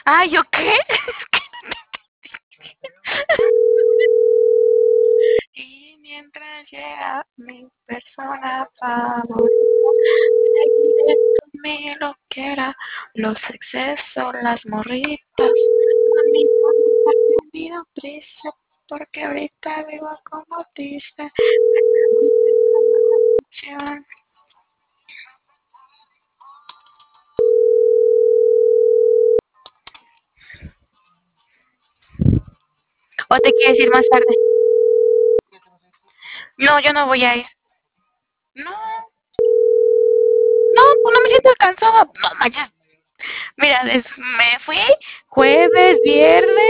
Ah, ¿yo qué? Y mientras llega mi persona favorita, seguiré con mi loquera. Los excesos, las morritas. Mami, yo nunca he tenido prisa, porque ahorita vivo como dice. La música, la canción. ¿O te quieres ir más tarde? No, yo no voy a ir. No, no, pues no me siento cansada. No manches. Mira, me fui jueves, viernes.